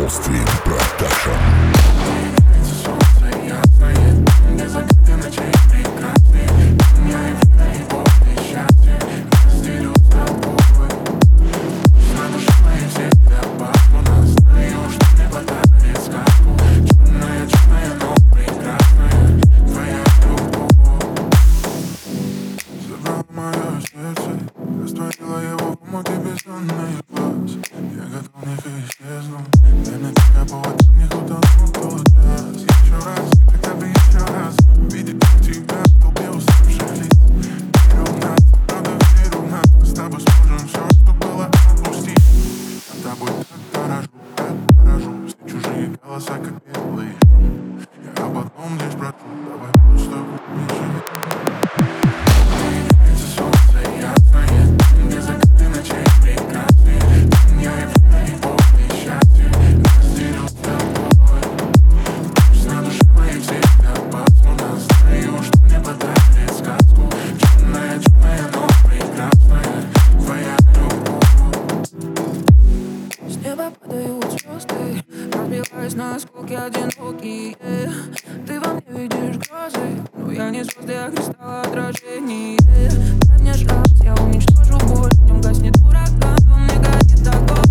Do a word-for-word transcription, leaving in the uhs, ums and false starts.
Soulstream Production. Растворила его в омуте бездонный глаз. Я готов в них исчезнуть. Для меня тебя повод в них утонул тот час. Еще раз, хотя бы еще раз увидеть тебя в толпе уставших лиц. Верю в нас, правда верю в нас. Мы с тобой сможем все, что было, отпустить. Я тобой так дорожу, так дорожу. Все чужие голоса, как белый шум. Я об одном лишь прошу, давай просто убежи. Падают звезды, разбиваясь на осколки одинокие. Ты во мне видишь грозы, но я не звезды, а кристалл отражение. Дай мне шанс, я уничтожу боль, в нем гаснет ураган, во мне горит огонь.